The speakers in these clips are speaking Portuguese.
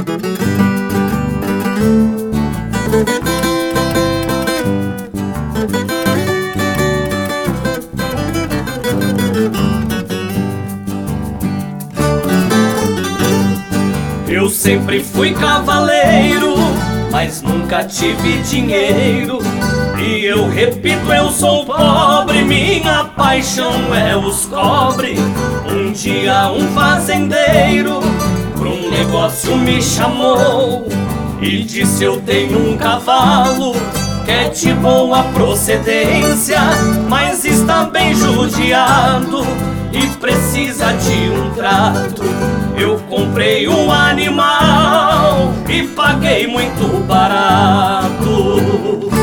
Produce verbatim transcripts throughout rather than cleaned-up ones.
Eu sempre fui cavaleiro, mas nunca tive dinheiro. E eu repito, eu sou pobre, minha paixão é os cobre. Um dia um fazendeiro pra um negócio me chamou e disse: eu tenho um cavalo que é de boa procedência, mas está bem judiado e precisa de um trato. Eu comprei um animal e paguei muito barato.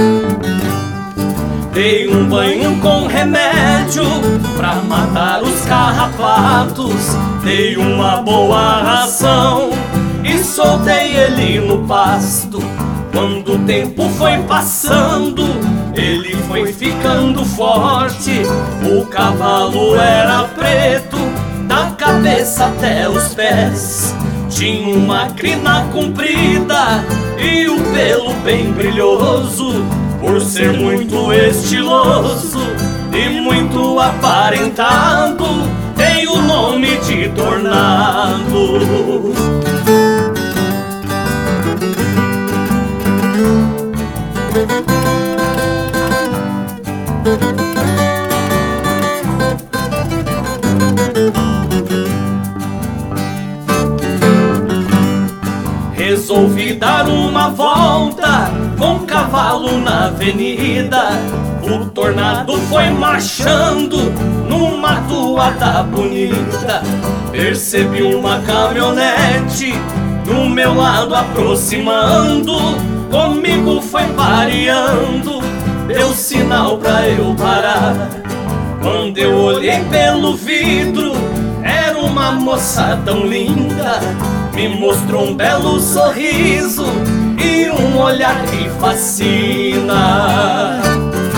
Dei um banho com remédio pra matar os carrapatos. Dei uma boa ração e soltei ele no pasto. Quando o tempo foi passando, ele foi ficando forte. O cavalo era preto, da cabeça até os pés. Tinha uma crina comprida e o pelo bem brilhoso. Por ser muito estiloso e muito aparentado, tem o nome de Tornado. Resolvi dar uma volta com o cavalo na avenida. O Tornado foi marchando numa toada bonita. Percebi uma caminhonete do meu lado aproximando. Comigo foi pareando, deu sinal pra eu parar. Quando eu olhei pelo vidro, era uma moça tão linda. Me mostrou um belo sorriso e um olhar que fascina.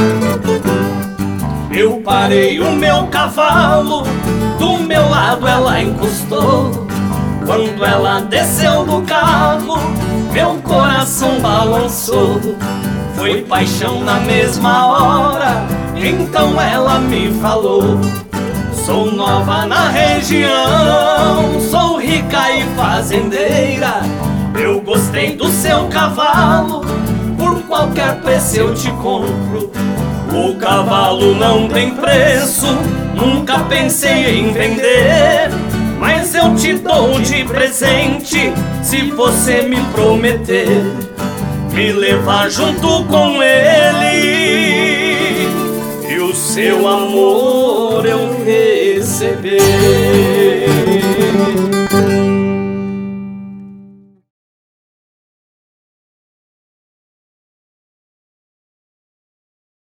Eu parei o meu cavalo, do meu lado ela encostou. Quando ela desceu do carro, meu coração balançou. Foi paixão na mesma hora, então ela me falou: sou nova na região, sou rica e fazendeira. Eu gostei do seu cavalo, por qualquer preço eu te compro. O cavalo não tem preço, nunca pensei em vender, mas eu te dou de presente se você me prometer me levar junto com ele e o seu amor eu receber.